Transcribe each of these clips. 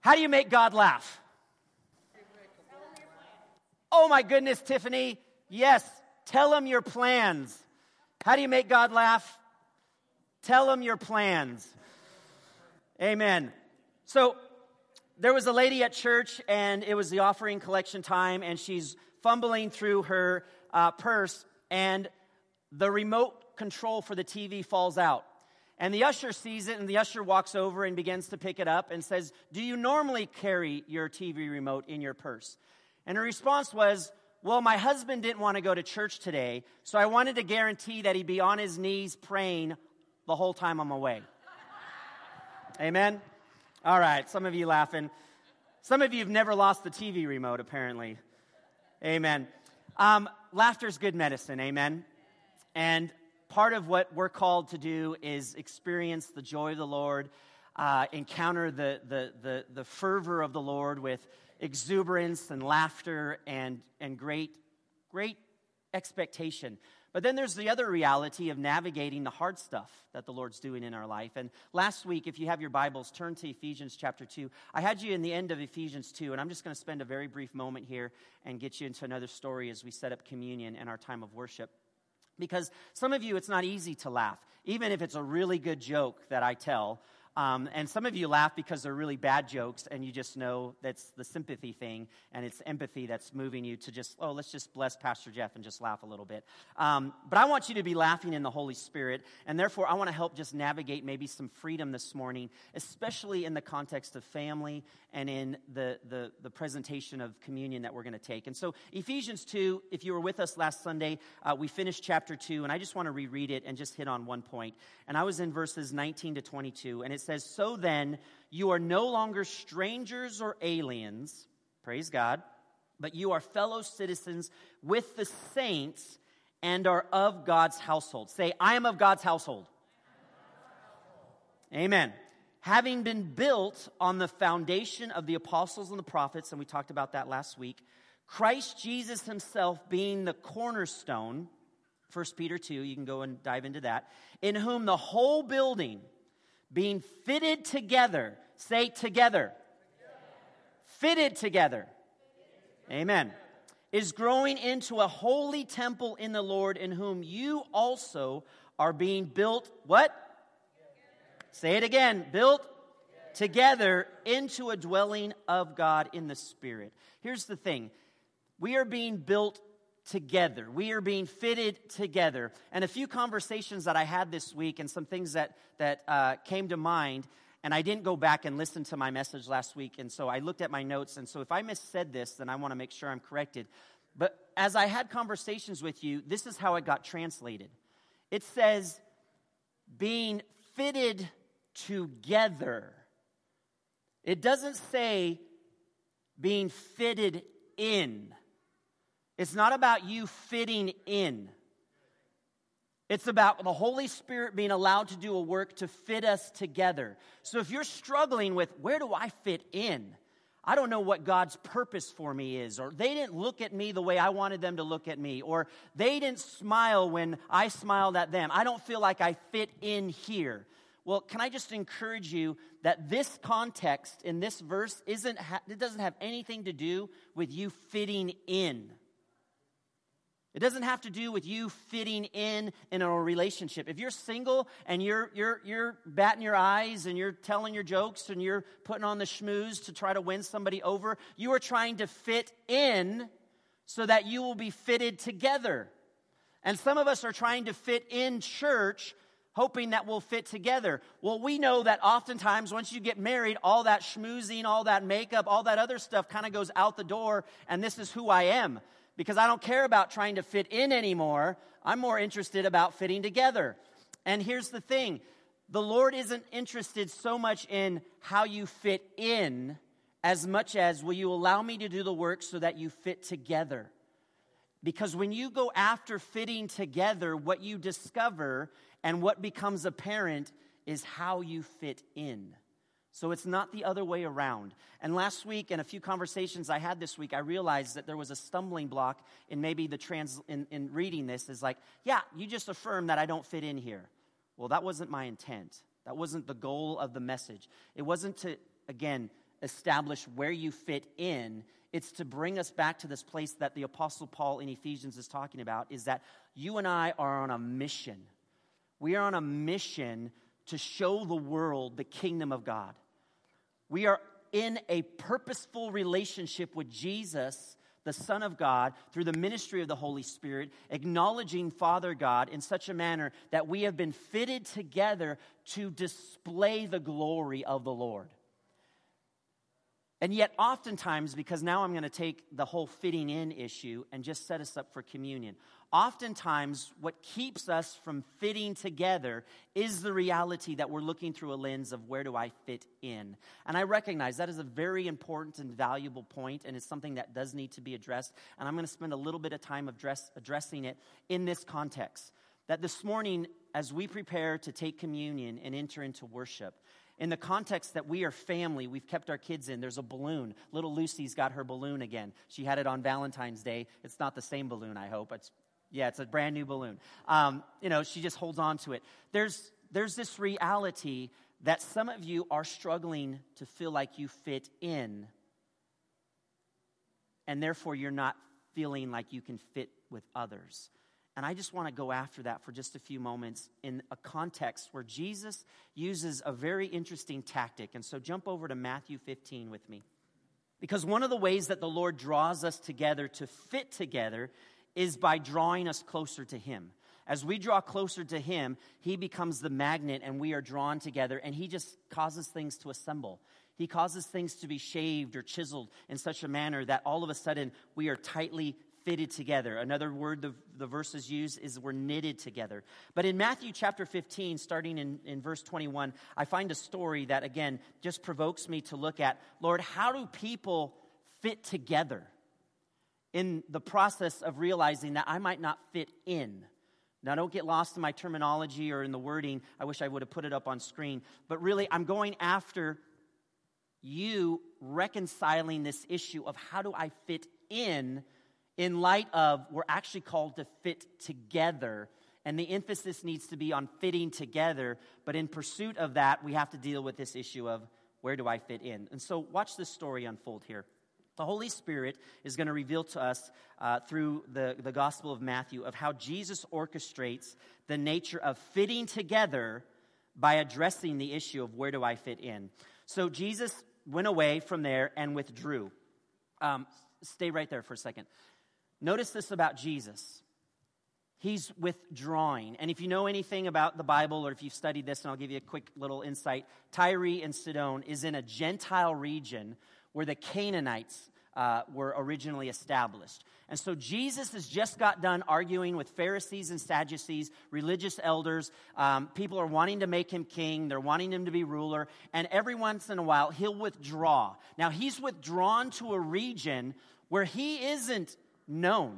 How do you make God laugh? Oh my goodness, Tiffany. Yes, tell him your plans. How do you make God laugh? Tell him your plans. Amen. So there was a lady at church, and it was the offering collection time, and she's fumbling through her purse, and the remote control for the TV falls out. And the usher sees it, and the usher walks over and begins to pick it up and says, "Do you normally carry your TV remote in your purse?" And her response was, "Well, my husband didn't want to go to church today, so I wanted to guarantee that he'd be on his knees praying the whole time I'm away." Amen? All right, some of you laughing. Some of you have never lost the TV remote, apparently. Amen. Laughter's good medicine, amen? And part of what we're called to do is experience the joy of the Lord, encounter the fervor of the Lord with exuberance and laughter and great expectation. But then there's the other reality of navigating the hard stuff that the Lord's doing in our life. And last week, if you have your Bibles, turn to Ephesians chapter 2. I had you in the end of Ephesians 2, and I'm just going to spend a very brief moment here and get you into another story as we set up communion and our time of worship. Because some of you, it's not easy to laugh, even if it's a really good joke that I tell. And some of you laugh because they're really bad jokes, and you just know that's the sympathy thing, and it's empathy that's moving you to just, let's just bless Pastor Jeff and just laugh a little bit. But I want you to be laughing in the Holy Spirit, and therefore I want to help just navigate maybe some freedom this morning, especially in the context of family and in the presentation of communion that we're going to take. And so Ephesians 2, if you were with us last Sunday, we finished chapter 2, and I just want to reread it and just hit on one point. And I was in verses 19 to 22, and it says, "So then, you are no longer strangers or aliens," praise God, "but you are fellow citizens with the saints and are of God's household." Say, "I am of God's household." Amen. "Having been built on the foundation of the apostles and the prophets," and we talked about that last week, "Christ Jesus himself being the cornerstone," 1 Peter 2, you can go and dive into that, "in whom the whole building being fitted together," say together. Fitted together. Amen. "Is growing into a holy temple in the Lord, in whom you also are being built," what? Say it again. Built together into a dwelling of God in the Spirit. Here's the thing. We are being built together. We are being fitted together. And a few conversations that I had this week and some things that came to mind, and I didn't go back and listen to my message last week, and so I looked at my notes, and so if I missaid this, then I want to make sure I'm corrected. But as I had conversations with you, this is how it got translated. It says, being fitted together. It doesn't say being fitted in. It's not about you fitting in. It's about the Holy Spirit being allowed to do a work to fit us together. So if you're struggling with, where do I fit in? I don't know what God's purpose for me is, or they didn't look at me the way I wanted them to look at me, or they didn't smile when I smiled at them. I don't feel like I fit in here. Well, can I just encourage you that this context in this verse it doesn't have anything to do with you fitting in. It doesn't have to do with you fitting in a relationship. If you're single and you're batting your eyes and you're telling your jokes and you're putting on the schmooze to try to win somebody over, you are trying to fit in so that you will be fitted together. And some of us are trying to fit in church, hoping that we'll fit together. Well, we know that oftentimes once you get married, all that schmoozing, all that makeup, all that other stuff kind of goes out the door, and this is who I am. Because I don't care about trying to fit in anymore. I'm more interested about fitting together. And here's the thing. The Lord isn't interested so much in how you fit in as much as, will you allow me to do the work so that you fit together? Because when you go after fitting together, what you discover and what becomes apparent is how you fit in. So it's not the other way around. And last week, and a few conversations I had this week, I realized that there was a stumbling block in maybe in reading this. Is like, yeah, you just affirmed that I don't fit in here. Well, that wasn't my intent. That wasn't the goal of the message. It wasn't to, again, establish where you fit in. It's to bring us back to this place that the Apostle Paul in Ephesians is talking about, is that you and I are on a mission. We are on a mission to show the world the kingdom of God. We are in a purposeful relationship with Jesus, the Son of God, through the ministry of the Holy Spirit, acknowledging Father God in such a manner that we have been fitted together to display the glory of the Lord. And yet oftentimes, because now I'm going to take the whole fitting in issue and just set us up for communion. Oftentimes, what keeps us from fitting together is the reality that we're looking through a lens of where do I fit in. And I recognize that is a very important and valuable point, and it's something that does need to be addressed. And I'm going to spend a little bit of time addressing it in this context. That this morning, as we prepare to take communion and enter into worship, in the context that we are family, we've kept our kids in. There's a balloon. Little Lucy's got her balloon again. She had it on Valentine's Day. It's not the same balloon, I hope. It's a brand new balloon. She just holds on to it. There's this reality that some of you are struggling to feel like you fit in, and therefore you're not feeling like you can fit with others. And I just want to go after that for just a few moments in a context where Jesus uses a very interesting tactic. And so jump over to Matthew 15 with me. Because one of the ways that the Lord draws us together to fit together is by drawing us closer to Him. As we draw closer to Him, He becomes the magnet and we are drawn together, and He just causes things to assemble. He causes things to be shaved or chiseled in such a manner that all of a sudden we are tightly fitted together. Another word the verses use is we're knitted together. But in Matthew chapter 15, starting in verse 21, I find a story that, again, just provokes me to look at, Lord, how do people fit together in the process of realizing that I might not fit in? Now, don't get lost in my terminology or in the wording. I wish I would have put it up on screen. But really, I'm going after you reconciling this issue of how do I fit in light of we're actually called to fit together. And the emphasis needs to be on fitting together. But in pursuit of that, we have to deal with this issue of where do I fit in? And so watch this story unfold here. The Holy Spirit is going to reveal to us through the Gospel of Matthew of how Jesus orchestrates the nature of fitting together by addressing the issue of where do I fit in. So Jesus went away from there and withdrew. Stay right there for a second. Notice this about Jesus. He's withdrawing. And if you know anything about the Bible, or if you've studied this, and I'll give you a quick little insight, Tyre and Sidon is in a Gentile region where the Canaanites were originally established. And so Jesus has just got done arguing with Pharisees and Sadducees, religious elders. People are wanting to make him king. They're wanting him to be ruler. And every once in a while, he'll withdraw. Now, he's withdrawn to a region where he isn't known.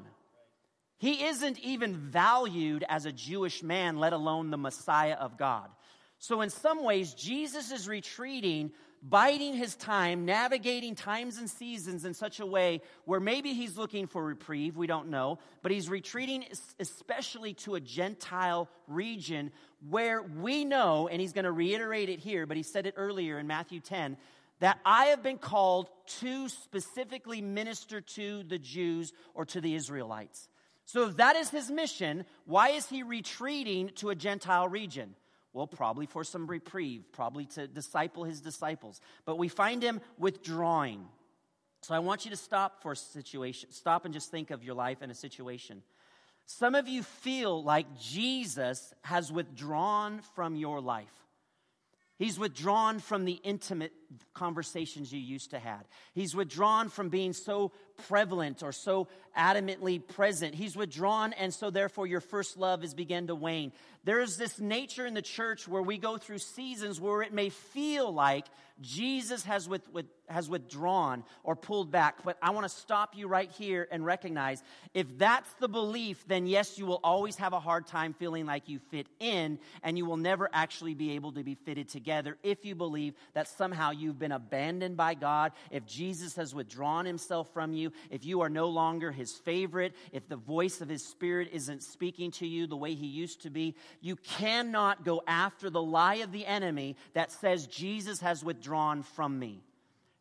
He isn't even valued as a Jewish man, let alone the Messiah of God. So in some ways, Jesus is retreating, biding his time, navigating times and seasons in such a way where maybe he's looking for reprieve, we don't know, but he's retreating especially to a Gentile region where we know, and he's going to reiterate it here, but he said it earlier in Matthew 10, that I have been called to specifically minister to the Jews or to the Israelites. So if that is his mission, why is he retreating to a Gentile region? Well, probably for some reprieve, probably to disciple his disciples. But we find him withdrawing. So I want you to stop for a situation. Stop and just think of your life in a situation. Some of you feel like Jesus has withdrawn from your life. He's withdrawn from the intimate conversations you used to have. He's withdrawn from being so prevalent or so adamantly present. He's withdrawn, and so therefore your first love has begun to wane. There is this nature in the church where we go through seasons where it may feel like Jesus has withdrawn or pulled back. But I want to stop you right here and recognize if that's the belief, then yes, you will always have a hard time feeling like you fit in, and you will never actually be able to be fitted together if you believe that somehow you've been abandoned by God, if Jesus has withdrawn himself from you, if you are no longer his favorite, if the voice of his Spirit isn't speaking to you the way he used to be. You cannot go after the lie of the enemy that says Jesus has withdrawn from me.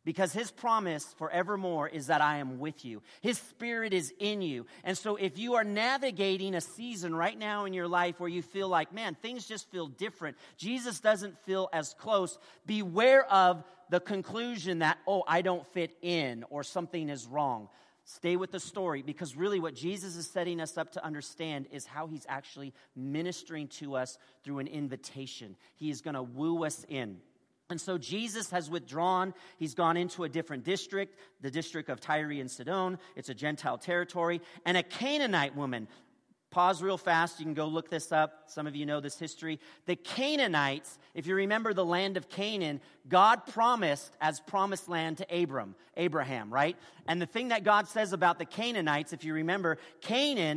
Because his promise forevermore is that I am with you. His Spirit is in you. And so if you are navigating a season right now in your life where you feel like, man, things just feel different, Jesus doesn't feel as close, beware of the conclusion that, oh, I don't fit in or something is wrong. Stay with the story, because really what Jesus is setting us up to understand is how he's actually ministering to us through an invitation. He is going to woo us in. And so Jesus has withdrawn. He's gone into a different district, the district of Tyre and Sidon. It's a Gentile territory. And a Canaanite woman. Pause real fast. You can go look this up. Some of you know this history. The Canaanites, if you remember the land of Canaan, God promised as promised land to Abraham, right? And the thing that God says about the Canaanites, if you remember, Canaan,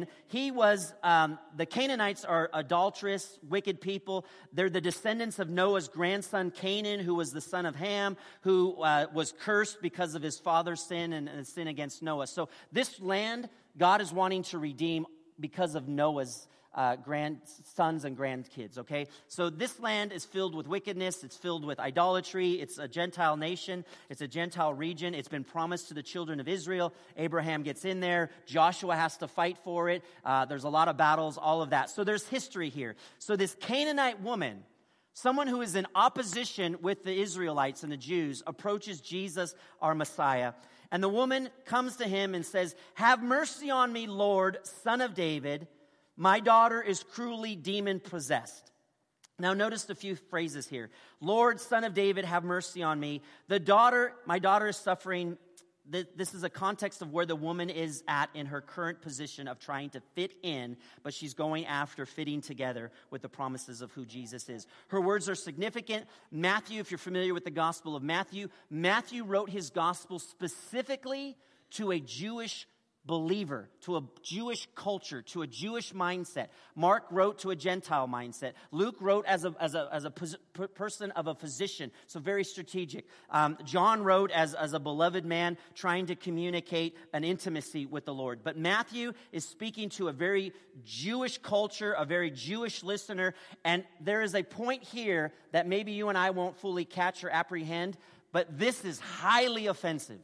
the Canaanites are adulterous, wicked people. They're the descendants of Noah's grandson Canaan, who was the son of Ham, who was cursed because of his father's sin and sin against Noah. So this land, God is wanting to redeem because of Noah's grandsons and grandkids, okay? So this land is filled with wickedness. It's filled with idolatry. It's a Gentile nation. It's a Gentile region. It's been promised to the children of Israel. Abraham gets in there. Joshua has to fight for it. There's a lot of battles, all of that. So there's history here. So this Canaanite woman, someone who is in opposition with the Israelites and the Jews, approaches Jesus, our Messiah. And the woman comes to him and says, "Have mercy on me, Lord, Son of David. My daughter is cruelly demon-possessed." Now notice a few phrases here. Lord, Son of David, have mercy on me. My daughter is suffering. This is a context of where the woman is at in her current position of trying to fit in, but she's going after fitting together with the promises of who Jesus is. Her words are significant. Matthew, if you're familiar with the Gospel of Matthew, Matthew wrote his Gospel specifically to a Jewish believer, to a Jewish culture, to a Jewish mindset. Mark wrote to a Gentile mindset. Luke wrote as a person of a physician, so very strategic. John wrote as a beloved man trying to communicate an intimacy with the Lord. But Matthew is speaking to a very Jewish culture, a very Jewish listener, and there is a point here that maybe you and I won't fully catch or apprehend, but this is highly offensive.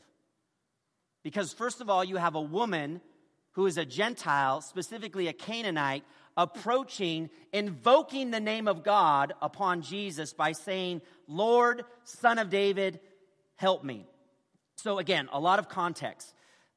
Because first of all, you have a woman who is a Gentile, specifically a Canaanite, approaching, invoking the name of God upon Jesus by saying, "Lord, Son of David, help me." So again, a lot of context.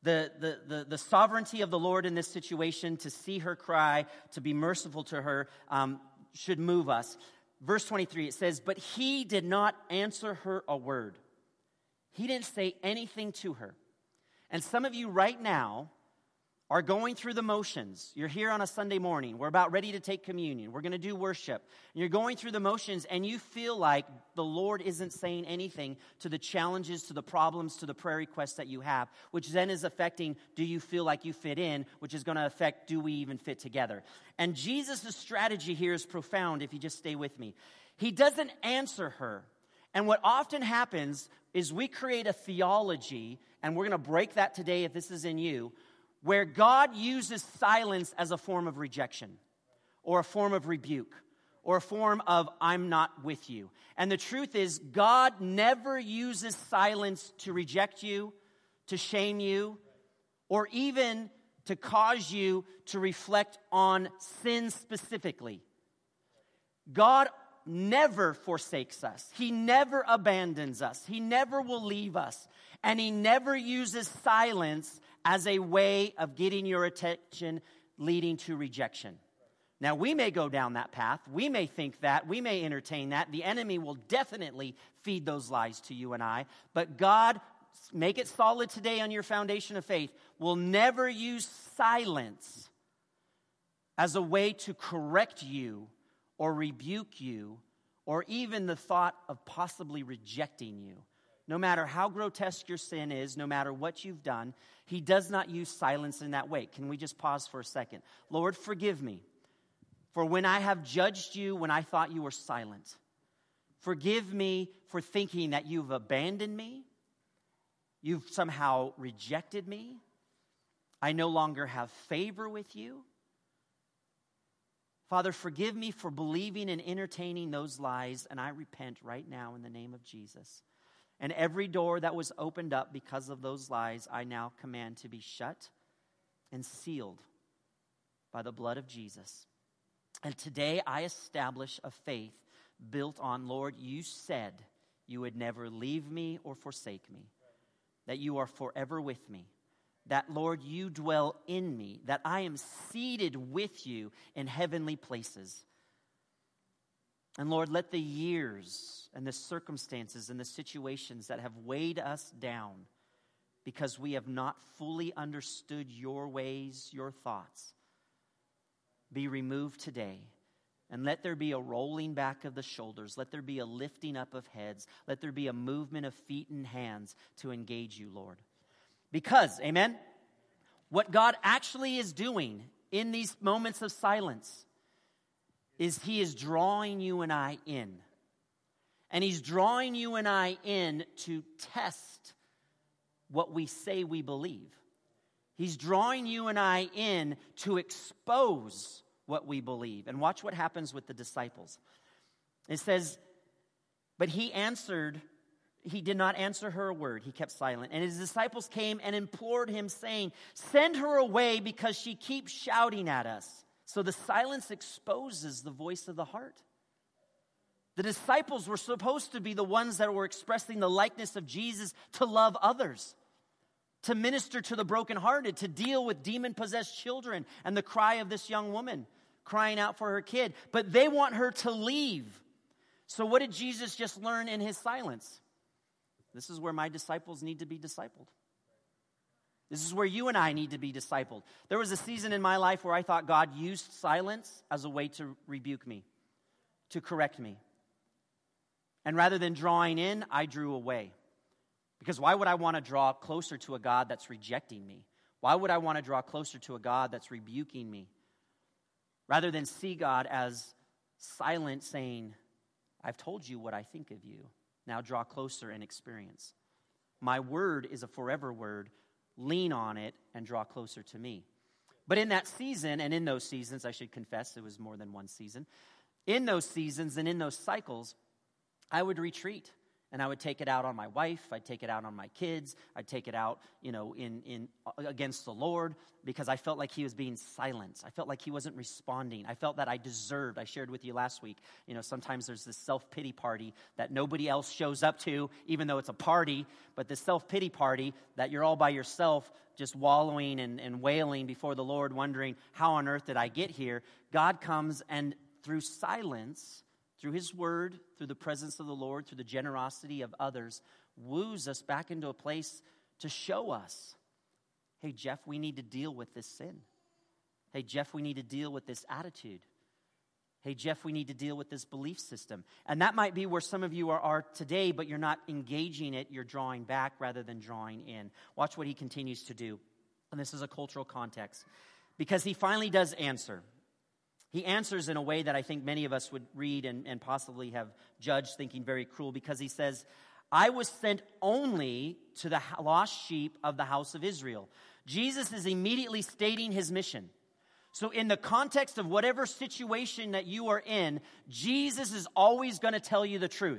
The sovereignty of the Lord in this situation, to see her cry, to be merciful to her, should move us. Verse 23, it says, "But he did not answer her a word." He didn't say anything to her. And some of you right now are going through the motions. You're here on a Sunday morning. We're about ready to take communion. We're going to do worship. And you're going through the motions, and you feel like the Lord isn't saying anything to the challenges, to the problems, to the prayer requests that you have, which then is affecting, do you feel like you fit in, which is going to affect, do we even fit together? And Jesus' strategy here is profound if you just stay with me. He doesn't answer her. And what often happens is we create a theology, and we're going to break that today if this is in you, where God uses silence as a form of rejection or a form of rebuke or a form of I'm not with you. And the truth is, God never uses silence to reject you, to shame you, or even to cause you to reflect on sin specifically. God never forsakes us. He never abandons us. He never will leave us. And he never uses silence as a way of getting your attention, leading to rejection. Now, we may go down that path. We may think that. We may entertain that. The enemy will definitely feed those lies to you and I. But God, make it solid today on your foundation of faith, will never use silence as a way to correct you or rebuke you, or even the thought of possibly rejecting you. No matter how grotesque your sin is, no matter what you've done, he does not use silence in that way. Can we just pause for a second? Lord, forgive me for when I have judged you when I thought you were silent. Forgive me for thinking that you've abandoned me. You've somehow rejected me. I no longer have favor with you. Father, forgive me for believing and entertaining those lies, and I repent right now in the name of Jesus. And every door that was opened up because of those lies, I now command to be shut and sealed by the blood of Jesus. And today I establish a faith built on, Lord, you said you would never leave me or forsake me, that you are forever with me, that, Lord, you dwell in me, that I am seated with you in heavenly places. And Lord, let the years and the circumstances and the situations that have weighed us down because we have not fully understood your ways, your thoughts, be removed today. And let there be a rolling back of the shoulders. Let there be a lifting up of heads. Let there be a movement of feet and hands to engage you, Lord. Because, amen, what God actually is doing in these moments of silence is he is drawing you and I in. And he's drawing you and I in to test what we say we believe. He's drawing you and I in to expose what we believe. And watch what happens with the disciples. It says, but he did not answer her a word. He kept silent. And his disciples came and implored him, saying, send her away because she keeps shouting at us. So the silence exposes the voice of the heart. The disciples were supposed to be the ones that were expressing the likeness of Jesus to love others, to minister to the brokenhearted, to deal with demon-possessed children and the cry of this young woman crying out for her kid. But they want her to leave. So what did Jesus just learn in his silence? This is where my disciples need to be discipled. This is where you and I need to be discipled. There was a season in my life where I thought God used silence as a way to rebuke me, to correct me. And rather than drawing in, I drew away. Because why would I want to draw closer to a God that's rejecting me? Why would I want to draw closer to a God that's rebuking me? Rather than see God as silent, saying, I've told you what I think of you. Now draw closer and experience. My word is a forever word. Lean on it and draw closer to me. But in that season, and in those seasons, I should confess it was more than one season. In those seasons and in those cycles, I would retreat. And I would take it out on my wife. I'd take it out on my kids. I'd take it out, in against the Lord because I felt like he was being silent. I felt like he wasn't responding. I felt that I deserved. I shared with you last week. Sometimes there's this self-pity party that nobody else shows up to, even though it's a party. But this self-pity party that you're all by yourself, just wallowing and wailing before the Lord, wondering, how on earth did I get here? God comes and through silence, through his word, through the presence of the Lord, through the generosity of others, woos us back into a place to show us, hey, Jeff, we need to deal with this sin. Hey, Jeff, we need to deal with this attitude. Hey, Jeff, we need to deal with this belief system. And that might be where some of you are today, but you're not engaging it. You're drawing back rather than drawing in. Watch what he continues to do. And this is a cultural context. Because he finally does answer. He answers in a way that I think many of us would read and possibly have judged, thinking very cruel, because he says, I was sent only to the lost sheep of the house of Israel. Jesus is immediately stating his mission. So in the context of whatever situation that you are in, Jesus is always going to tell you the truth.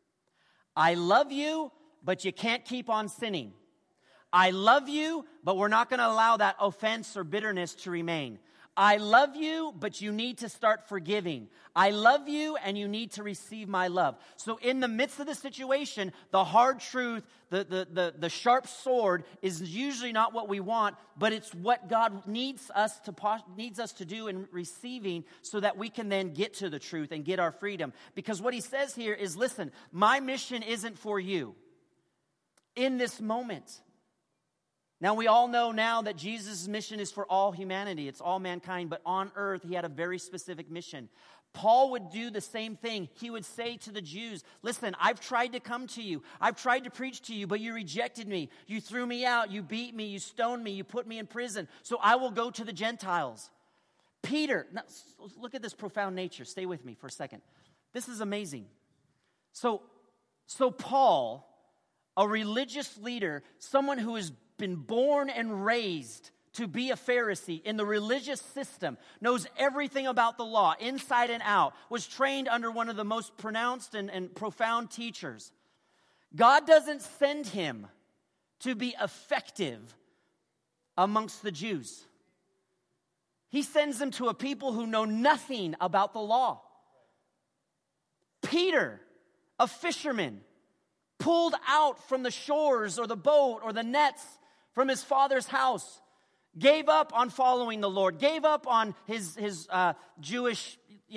I love you, but you can't keep on sinning. I love you, but we're not going to allow that offense or bitterness to remain. I love you, but you need to start forgiving. I love you, and you need to receive my love. So in the midst of the situation, the hard truth, the sharp sword is usually not what we want, but it's what God needs us to do in receiving so that we can then get to the truth and get our freedom. Because what he says here is, listen, my mission isn't for you in this moment. Now, we all know now that Jesus' mission is for all humanity. It's all mankind. But on earth, he had a very specific mission. Paul would do the same thing. He would say to the Jews, listen, I've tried to come to you. I've tried to preach to you, but you rejected me. You threw me out. You beat me. You stoned me. You put me in prison. So I will go to the Gentiles. Peter, now, look at this profound nature. Stay with me for a second. This is amazing. So Paul, a religious leader, someone who has been born and raised to be a Pharisee in the religious system, knows everything about the law, inside and out, was trained under one of the most pronounced and profound teachers, God doesn't send him to be effective amongst the Jews. He sends him to a people who know nothing about the law. Peter, a fisherman, pulled out from the shores or the boat or the nets from his father's house, gave up on following the Lord, gave up on his Jewish,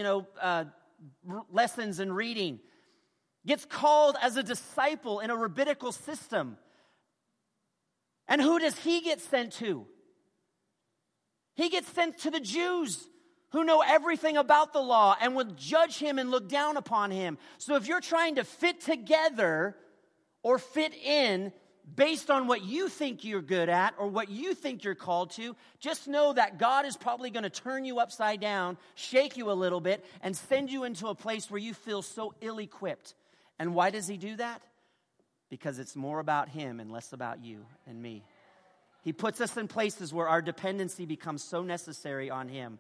lessons and reading, gets called as a disciple in a rabbinical system. And who does he get sent to? He gets sent to the Jews who know everything about the law and would judge him and look down upon him. So if you're trying to fit together or fit in based on what you think you're good at or what you think you're called to, just know that God is probably going to turn you upside down, shake you a little bit, and send you into a place where you feel so ill-equipped. And why does he do that? Because it's more about him and less about you and me. He puts us in places where our dependency becomes so necessary on him.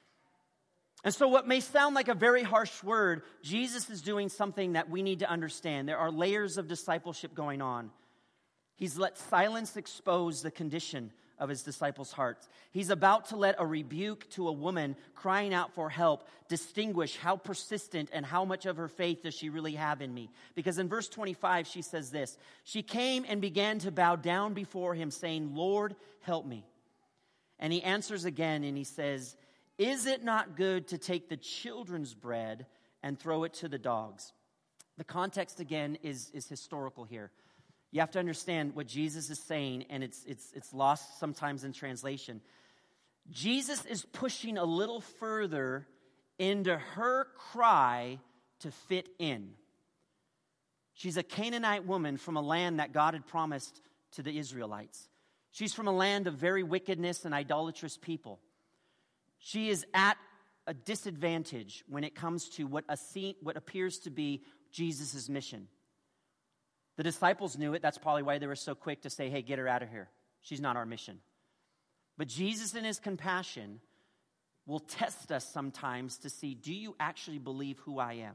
And so what may sound like a very harsh word, Jesus is doing something that we need to understand. There are layers of discipleship going on. He's let silence expose the condition of his disciples' hearts. He's about to let a rebuke to a woman crying out for help distinguish how persistent and how much of her faith does she really have in me. Because in verse 25, she says this, she came and began to bow down before him, saying, Lord, help me. And he answers again and he says, is it not good to take the children's bread and throw it to the dogs? The context again is historical here. You have to understand what Jesus is saying, and it's lost sometimes in translation. Jesus is pushing a little further into her cry to fit in. She's a Canaanite woman from a land that God had promised to the Israelites. She's from a land of very wickedness and idolatrous people. She is at a disadvantage when it comes to what appears to be Jesus' mission. The disciples knew it. That's probably why they were so quick to say, hey, get her out of here. She's not our mission. But Jesus in his compassion will test us sometimes to see, do you actually believe who I am?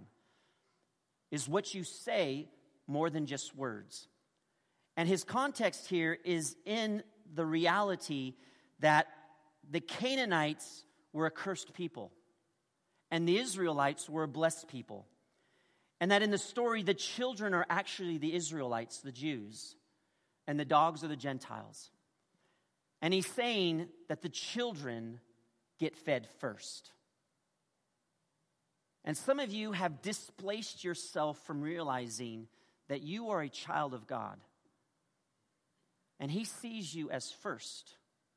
Is what you say more than just words? And his context here is in the reality that the Canaanites were a cursed people, and the Israelites were a blessed people. And that in the story, the children are actually the Israelites, the Jews, and the dogs are the Gentiles. And he's saying that the children get fed first. And some of you have displaced yourself from realizing that you are a child of God. And he sees you as first.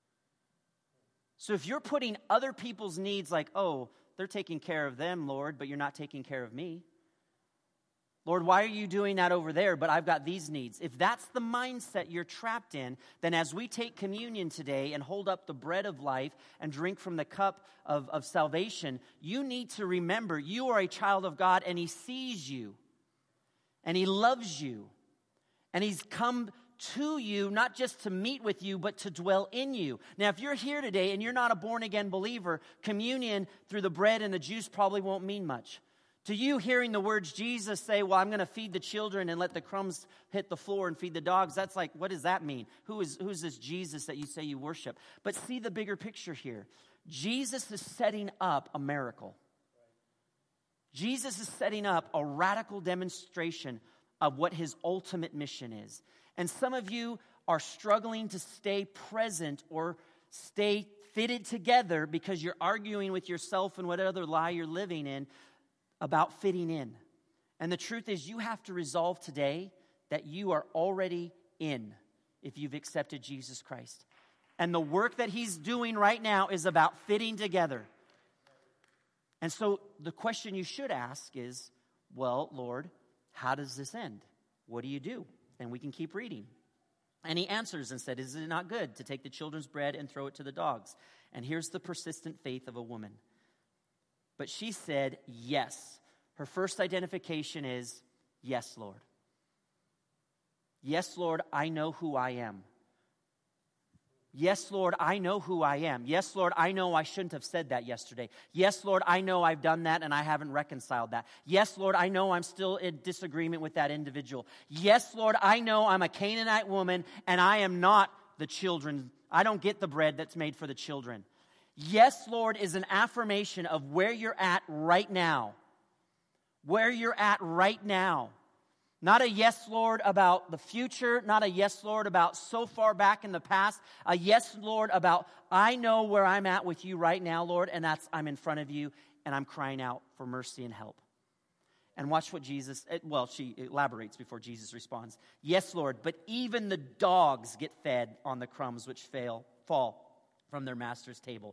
So if you're putting other people's needs like, oh, they're taking care of them, Lord, but you're not taking care of me. Lord, why are you doing that over there, but I've got these needs? If that's the mindset you're trapped in, then as we take communion today and hold up the bread of life and drink from the cup of salvation, you need to remember you are a child of God and he sees you and he loves you and he's come to you, not just to meet with you, but to dwell in you. Now, if you're here today and you're not a born-again believer, communion through the bread and the juice probably won't mean much. To you, hearing the words Jesus say, well, I'm going to feed the children and let the crumbs hit the floor and feed the dogs, that's like, what does that mean? Who's this Jesus that you say you worship? But see the bigger picture here. Jesus is setting up a miracle. Jesus is setting up a radical demonstration of what his ultimate mission is. And some of you are struggling to stay present or stay fitted together because you're arguing with yourself and what other lie you're living in about fitting in. And the truth is, you have to resolve today that you are already in if you've accepted Jesus Christ. And the work that he's doing right now is about fitting together. And so the question you should ask is, well, Lord, how does this end? What do you do? And we can keep reading. And he answers and said, is it not good to take the children's bread and throw it to the dogs? And here's the persistent faith of a woman. But she said, yes. Her first identification is, yes, Lord. Yes, Lord, I know who I am. Yes, Lord, I know who I am. Yes, Lord, I know I shouldn't have said that yesterday. Yes, Lord, I know I've done that and I haven't reconciled that. Yes, Lord, I know I'm still in disagreement with that individual. Yes, Lord, I know I'm a Canaanite woman and I am not the children. I don't get the bread that's made for the children. Yes, Lord, is an affirmation of where you're at right now. Where you're at right now. Not a yes, Lord, about the future. Not a yes, Lord, about so far back in the past. A yes, Lord, about I know where I'm at with you right now, Lord, and that's I'm in front of you, and I'm crying out for mercy and help. And watch what she elaborates before Jesus responds. Yes, Lord, but even the dogs get fed on the crumbs which fall from their master's table.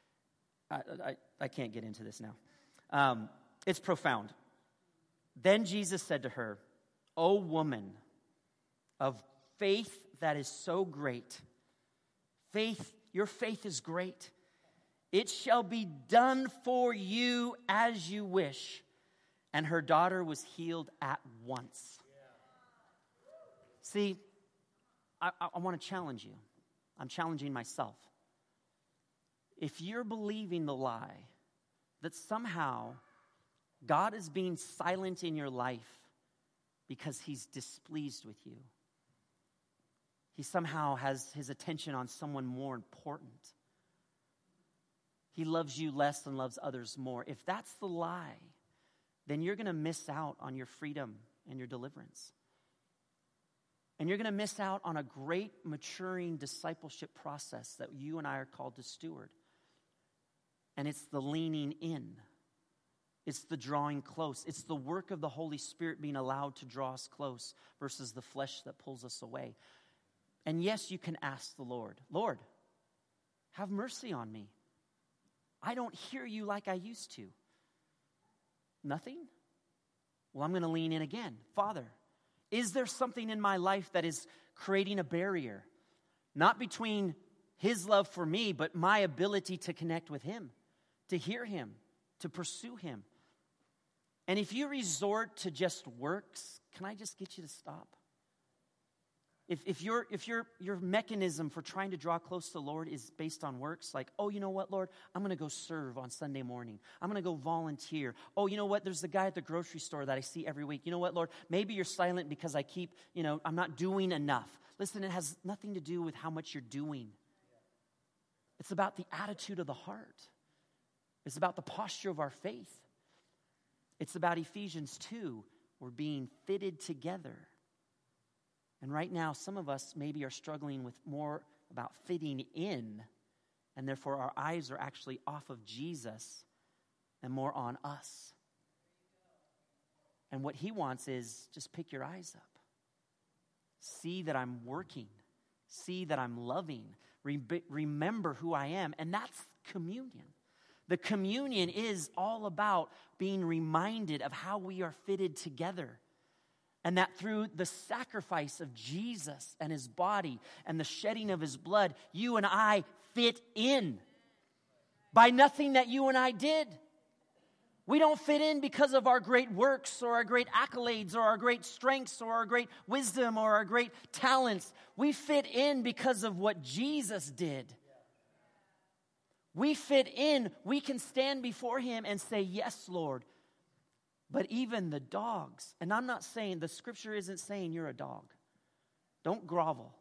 I can't get into this now. It's profound. Then Jesus said to her, O woman of faith that is so great, your faith is great. It shall be done for you as you wish. And her daughter was healed at once. See, I want to challenge you. I'm challenging myself. If you're believing the lie that somehow God is being silent in your life because he's displeased with you, he somehow has his attention on someone more important, he loves you less and loves others more. If that's the lie, then you're going to miss out on your freedom and your deliverance. And you're going to miss out on a great maturing discipleship process that you and I are called to steward. And it's the leaning in. It's the drawing close. It's the work of the Holy Spirit being allowed to draw us close versus the flesh that pulls us away. And yes, you can ask the Lord, Lord, have mercy on me. I don't hear you like I used to. Nothing? Well, I'm going to lean in again. Father, is there something in my life that is creating a barrier? Not between his love for me, but my ability to connect with him, to hear him, to pursue him. And if you resort to just works, can I just get you to stop? If your mechanism for trying to draw close to the Lord is based on works, like, oh, you know what, Lord, I'm going to go serve on Sunday morning. I'm going to go volunteer. Oh, you know what, there's the guy at the grocery store that I see every week. You know what, Lord, maybe you're silent because I keep, I'm not doing enough. Listen, it has nothing to do with how much you're doing. It's about the attitude of the heart. It's about the posture of our faith. It's about Ephesians 2. We're being fitted together. And right now, some of us maybe are struggling with more about fitting in, and therefore our eyes are actually off of Jesus and more on us. And what he wants is just pick your eyes up. See that I'm working. See that I'm loving. Remember who I am. And that's communion. The communion is all about being reminded of how we are fitted together. And that through the sacrifice of Jesus and his body and the shedding of his blood, you and I fit in by nothing that you and I did. We don't fit in because of our great works or our great accolades or our great strengths or our great wisdom or our great talents. We fit in because of what Jesus did. We fit in. We can stand before him and say, yes, Lord. But even the dogs, and I'm not saying, the scripture isn't saying you're a dog. Don't grovel.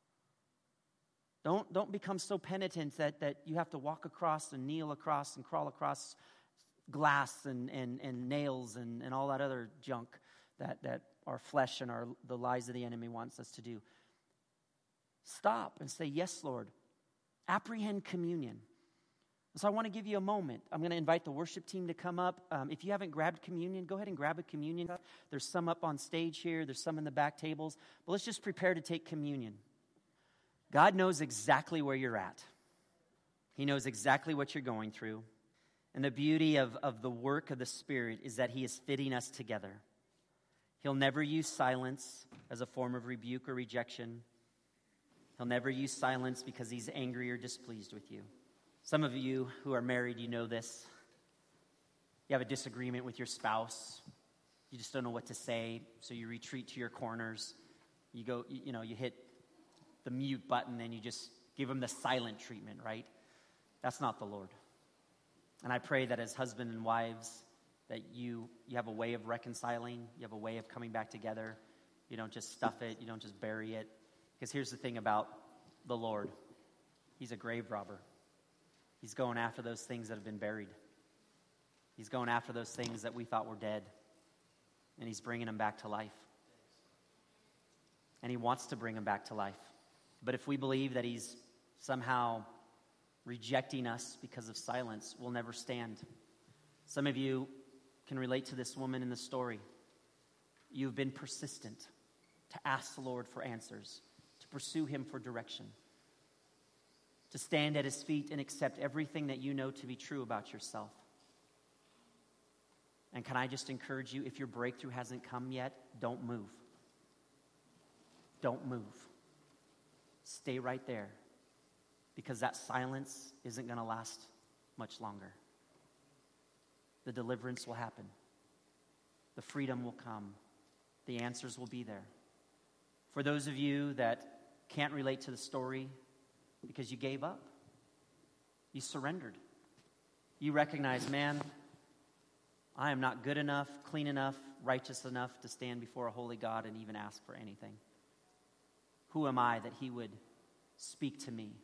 Don't become so penitent that you have to walk across and kneel across and crawl across glass and nails and all that other junk that our flesh and the lies of the enemy wants us to do. Stop and say, yes, Lord. Apprehend communion. So I want to give you a moment. I'm going to invite the worship team to come up. If you haven't grabbed communion, go ahead and grab a communion cup. There's some up on stage here. There's some in the back tables. But let's just prepare to take communion. God knows exactly where you're at. He knows exactly what you're going through. And the beauty of the work of the Spirit is that he is fitting us together. He'll never use silence as a form of rebuke or rejection. He'll never use silence because he's angry or displeased with you. Some of you who are married, you know this. You have a disagreement with your spouse. You just don't know what to say, so you retreat to your corners. You go, you hit the mute button and you just give him the silent treatment, right? That's not the Lord. And I pray that as husband and wives, that you have a way of reconciling, you have a way of coming back together. You don't just stuff it, you don't just bury it. Because here's the thing about the Lord. He's a grave robber. He's going after those things that have been buried. He's going after those things that we thought were dead. And he's bringing them back to life. And he wants to bring them back to life. But if we believe that he's somehow rejecting us because of silence, we'll never stand. Some of you can relate to this woman in the story. You've been persistent to ask the Lord for answers, to pursue him for direction, to stand at his feet and accept everything that you know to be true about yourself. And can I just encourage you, if your breakthrough hasn't come yet, don't move. Don't move. Stay right there, because that silence isn't going to last much longer. The deliverance will happen. The freedom will come. The answers will be there. For those of you that can't relate to the story because you gave up, you surrendered. You recognize, man, I am not good enough, clean enough, righteous enough to stand before a holy God and even ask for anything. Who am I that he would speak to me?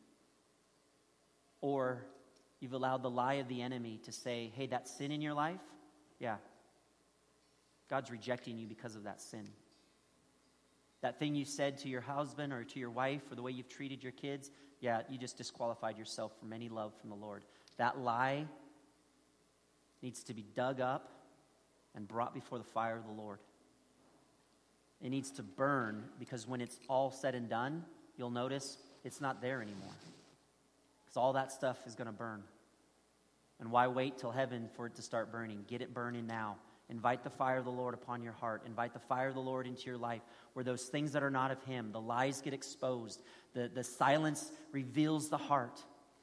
Or you've allowed the lie of the enemy to say, hey, that sin in your life, yeah, God's rejecting you because of that sin. That thing you said to your husband or to your wife, or the way you've treated your kids, yeah, you just disqualified yourself from any love from the Lord. That lie needs to be dug up and brought before the fire of the Lord. It needs to burn, because when it's all said and done, you'll notice it's not there anymore. Because all that stuff is going to burn. And why wait till heaven for it to start burning? Get it burning now. Invite the fire of the Lord upon your heart. Invite the fire of the Lord into your life, where those things that are not of him, the lies get exposed. The silence reveals the heart.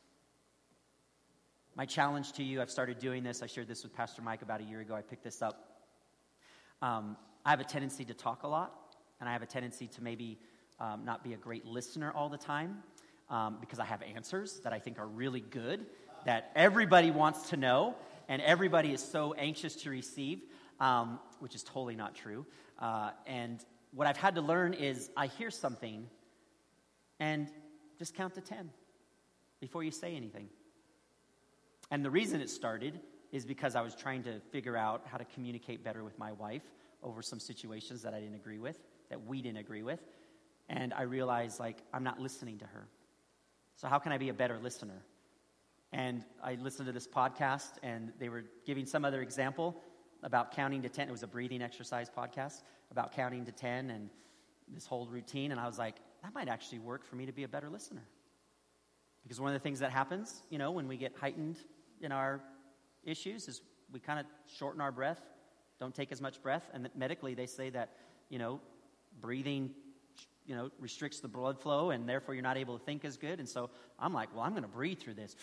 My challenge to you, I've started doing this. I shared this with Pastor Mike about a year ago. I picked this up. I have a tendency to talk a lot, and I have a tendency to maybe not be a great listener all the time, because I have answers that I think are really good, that everybody wants to know, and everybody is so anxious to receive, which is totally not true. And what I've had to learn is I hear something, and just count to 10 before you say anything. And the reason it started is because I was trying to figure out how to communicate better with my wife over some situations that I didn't agree with, that we didn't agree with. And I realized, I'm not listening to her. So how can I be a better listener? And I listened to this podcast, and they were giving some other example about counting to 10. It was a breathing exercise podcast about counting to 10 and this whole routine. And I was like, that might actually work for me to be a better listener. Because one of the things that happens, when we get heightened in our issues is we kind of shorten our breath, don't take as much breath. And medically they say that, breathing, restricts the blood flow, and therefore you're not able to think as good. And so I'm like, well, I'm going to breathe through this.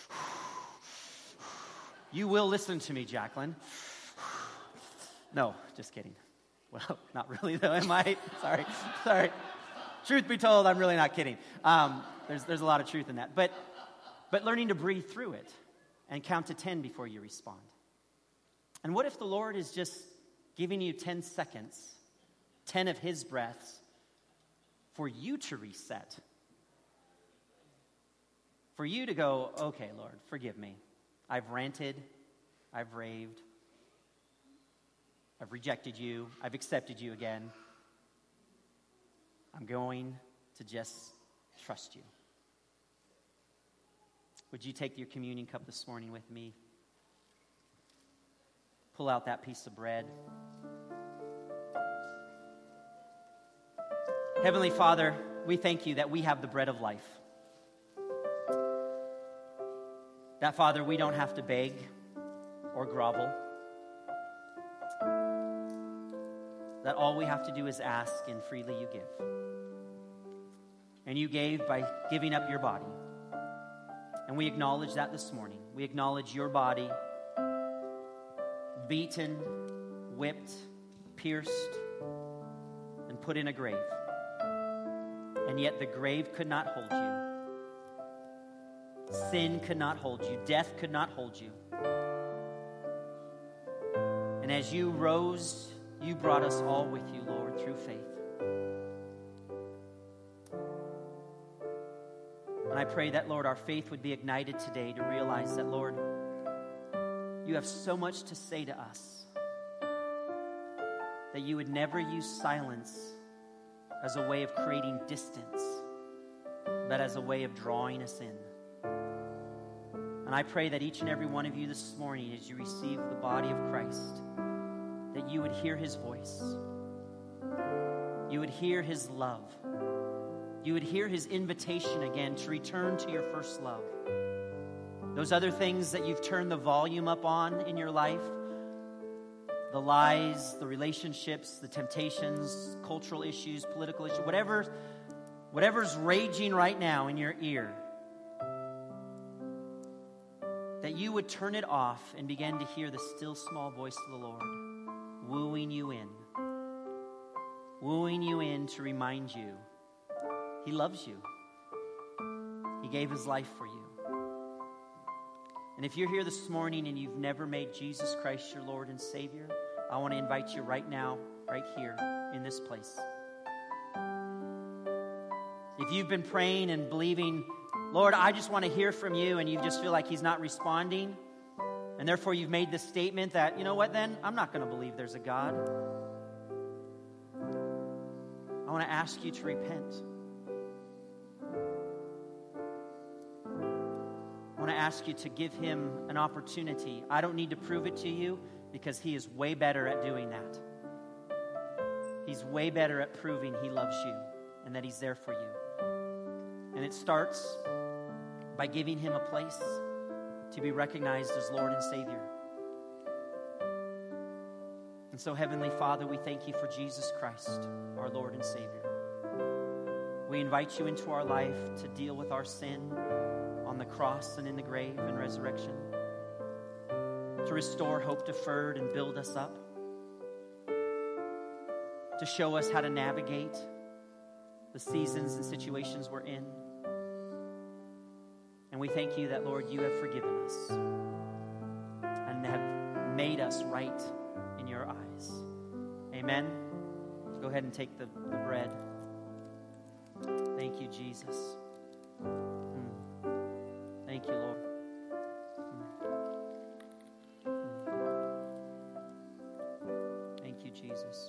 You will listen to me, Jacqueline. No, just kidding. Well, not really though, am I? Sorry. Truth be told, I'm really not kidding. There's a lot of truth in that. But learning to breathe through it and count to 10 before you respond. And what if the Lord is just giving you 10 seconds, 10 of his breaths, for you to reset? For you to go, okay, Lord, forgive me. I've ranted, I've raved, I've rejected you, I've accepted you again. I'm going to just trust you. Would you take your communion cup this morning with me? Pull out that piece of bread. Heavenly Father, we thank you that we have the bread of life. That, Father, we don't have to beg or grovel. That all we have to do is ask, and freely you give. And you gave by giving up your body. And we acknowledge that this morning. We acknowledge your body, beaten, whipped, pierced, and put in a grave. And yet the grave could not hold you. Sin could not hold you. Death could not hold you. And as you rose, you brought us all with you, Lord, through faith. And I pray that, Lord, our faith would be ignited today to realize that, Lord, you have so much to say to us, that you would never use silence as a way of creating distance, but as a way of drawing us in. And I pray that each and every one of you this morning, as you receive the body of Christ, that you would hear his voice. You would hear his love. You would hear his invitation again to return to your first love. Those other things that you've turned the volume up on in your life, the lies, the relationships, the temptations, cultural issues, political issues, whatever's raging right now in your ear, that you would turn it off and begin to hear the still small voice of the Lord wooing you in to remind you he loves you. He gave his life for you. And if you're here this morning and you've never made Jesus Christ your Lord and Savior, I want to invite you right now, right here in this place. If you've been praying and believing, Lord, I just want to hear from you, and you just feel like he's not responding, and therefore you've made this statement that, you know what, then I'm not going to believe there's a God. I want to ask you to repent. I want to ask you to give him an opportunity. I don't need to prove it to you because he is way better at doing that. He's way better at proving he loves you and that he's there for you. And it starts by giving him a place to be recognized as Lord and Savior. And so, Heavenly Father, we thank you for Jesus Christ, our Lord and Savior. We invite you into our life to deal with our sin on the cross and in the grave and resurrection, to restore hope deferred and build us up, to show us how to navigate the seasons and situations we're in. And we thank you that, Lord, you have forgiven us and have made us right in your eyes. Amen. Go ahead and take the bread. Thank you, Jesus. Thank you, Lord. Thank you, Jesus.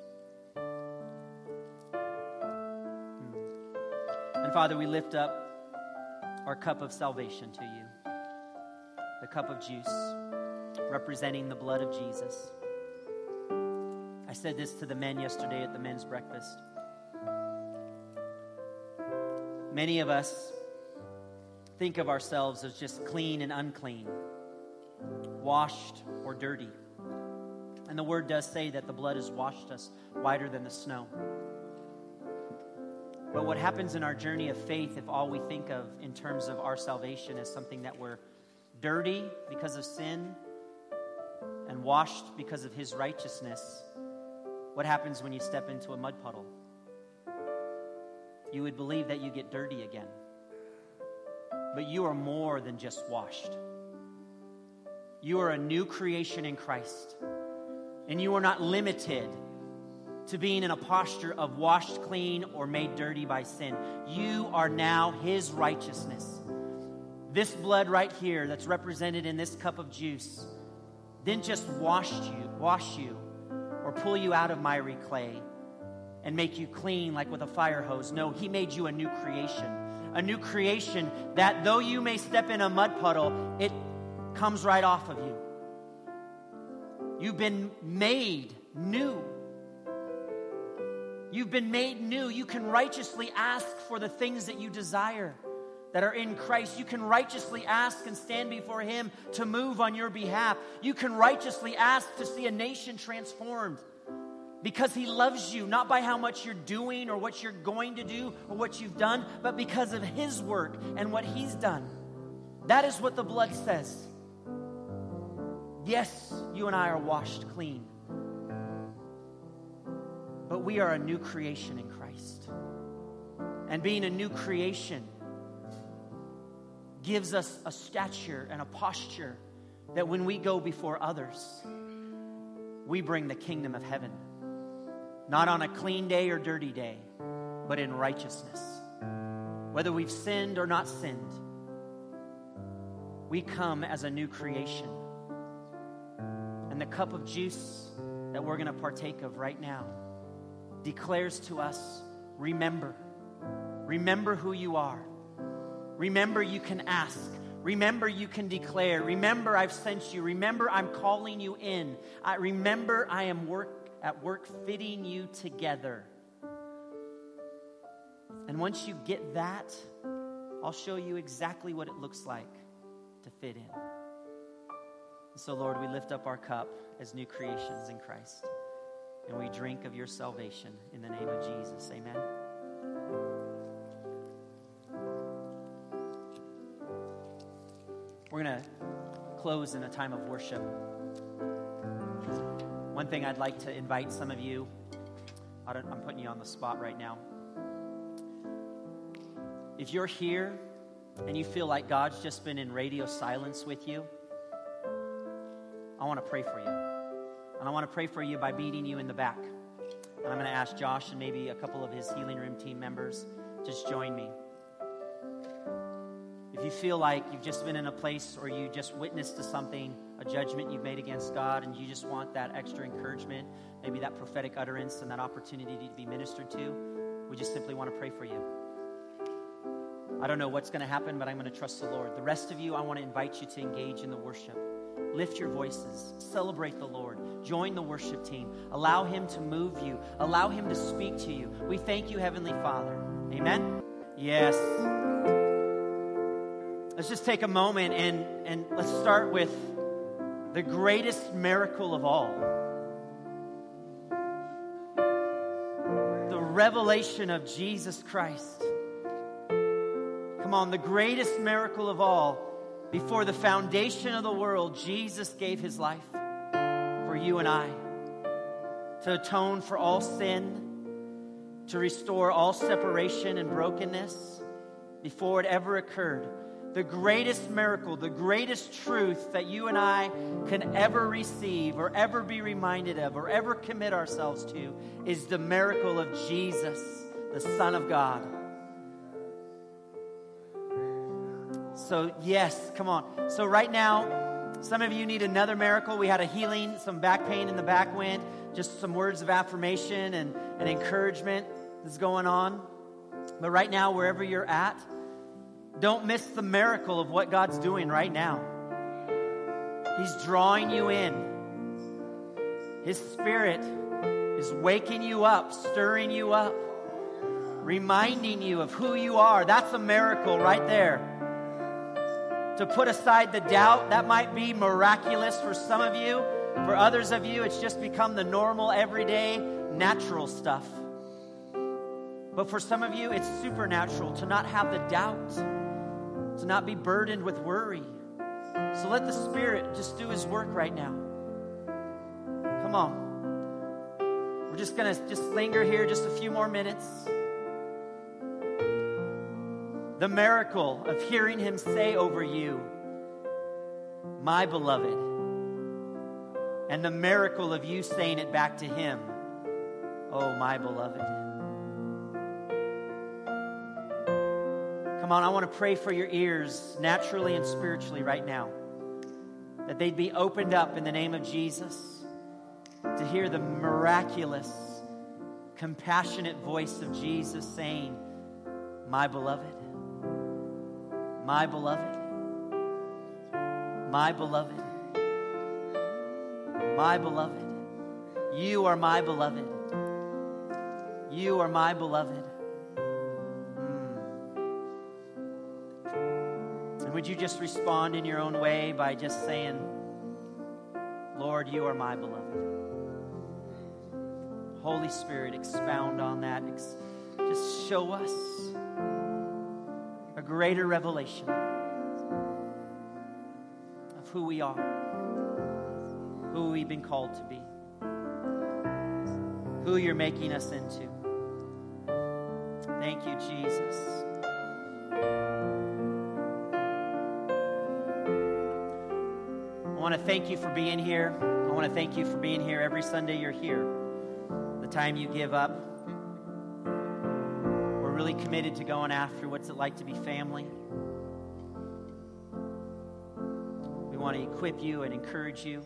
And Father, we lift up our cup of salvation to you. The cup of juice representing the blood of Jesus. I said this to the men yesterday at the men's breakfast. Many of us think of ourselves as just clean and unclean, washed or dirty. And the word does say that the blood has washed us whiter than the snow. But what happens in our journey of faith, if all we think of in terms of our salvation is something that we're dirty because of sin and washed because of his righteousness, what happens when you step into a mud puddle? You would believe that you get dirty again. But you are more than just washed. You are a new creation in Christ. And you are not limited to being in a posture of washed clean or made dirty by sin. You are now his righteousness. This blood right here that's represented in this cup of juice didn't just wash you or pull you out of miry clay and make you clean like with a fire hose. No, he made you a new creation. A new creation that though you may step in a mud puddle, it comes right off of you. You've been made new. You've been made new. You can righteously ask for the things that you desire that are in Christ. You can righteously ask and stand before him to move on your behalf. You can righteously ask to see a nation transformed because he loves you, not by how much you're doing or what you're going to do or what you've done, but because of his work and what he's done. That is what the blood says. Yes, you and I are washed clean. But we are a new creation in Christ. And being a new creation gives us a stature and a posture that when we go before others, we bring the kingdom of heaven. Not on a clean day or dirty day, but in righteousness. Whether we've sinned or not sinned, we come as a new creation. And the cup of juice that we're going to partake of right now declares to us, remember who you are. Remember you can ask. Remember you can declare. Remember I've sent you. Remember I'm calling you in. Remember I am at work fitting you together. And once you get that, I'll show you exactly what it looks like to fit in. So Lord, we lift up our cup as new creations in Christ. And we drink of your salvation in the name of Jesus. Amen. We're going to close in a time of worship. One thing I'd like to invite some of you, I'm putting you on the spot right now. If you're here and you feel like God's just been in radio silence with you, I want to pray for you. And I want to pray for you by meeting you in the back. And I'm going to ask Josh and maybe a couple of his Healing Room team members to just join me. If you feel like you've just been in a place or you just witnessed to something, a judgment you've made against God, and you just want that extra encouragement, maybe that prophetic utterance and that opportunity to be ministered to, we just simply want to pray for you. I don't know what's going to happen, but I'm going to trust the Lord. The rest of you, I want to invite you to engage in the worship. Lift your voices. Celebrate the Lord. Join the worship team. Allow him to move you. Allow him to speak to you. We thank you, Heavenly Father. Amen? Yes. Let's just take a moment and let's start with the greatest miracle of all. The revelation of Jesus Christ. Come on, the greatest miracle of all. Before the foundation of the world, Jesus gave his life for you and I to atone for all sin, to restore all separation and brokenness before it ever occurred. The greatest miracle, the greatest truth that you and I can ever receive or ever be reminded of or ever commit ourselves to is the miracle of Jesus, the Son of God. So yes, come on. So right now, some of you need another miracle. We had a healing, some back pain in the back wind, just some words of affirmation and encouragement is going on. But right now, wherever you're at, don't miss the miracle of what God's doing right now. He's drawing you in. His Spirit is waking you up, stirring you up, reminding you of who you are. That's a miracle right there. To put aside the doubt, that might be miraculous for some of you. For others of you, it's just become the normal, everyday, natural stuff. But for some of you, it's supernatural to not have the doubt, to not be burdened with worry. So let the Spirit just do his work right now. Come on. We're just going to just linger here just a few more minutes. The miracle of hearing him say over you, my beloved. And the miracle of you saying it back to him, oh, my beloved. Come on, I want to pray for your ears, naturally and spiritually right now, that they'd be opened up in the name of Jesus to hear the miraculous, compassionate voice of Jesus saying, my beloved. My beloved, my beloved, my beloved, you are my beloved, you are my beloved. And would you just respond in your own way by just saying, Lord, you are my beloved. Holy Spirit, expound on that. Just show us a greater revelation of who we are, who we've been called to be, who you're making us into. Thank you, Jesus. want to thank you for being here. I want to thank you for being here every Sunday you're here. The time you give up. We're really committed to going after what's it like to be family. We want to equip you and encourage you.